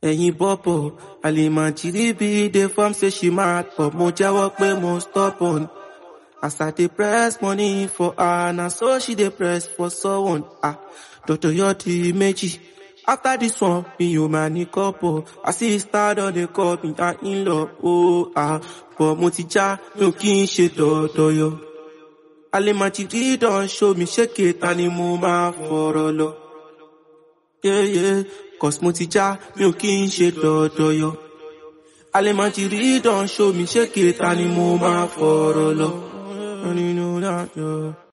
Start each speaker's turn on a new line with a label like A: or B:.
A: ẹ̀yin bọ́bọ̀ àlèmọ̀jìrì bí dey form say she mad but mo jẹ́wọ́ pé mo stubborn. As I dey press money for her na so she dey press for someone. Dr. Yodi méjì. After this one, me you man ní couple. I see star don dey call me her in-law. But mo ti já mi ò kí n ṣe dọ̀dọ̀yọ̀. Àlèmọ̀jìrì don show me ṣéke ta ni mo máa fọ̀rọ̀ lọ. Yeah, cause mo ti já mi ò kí n ṣe dọ̀dọ̀yọ̀. Àlèmọ̀jìrì don show me ṣéke ta ni mo máa fọ̀rọ̀ lọ.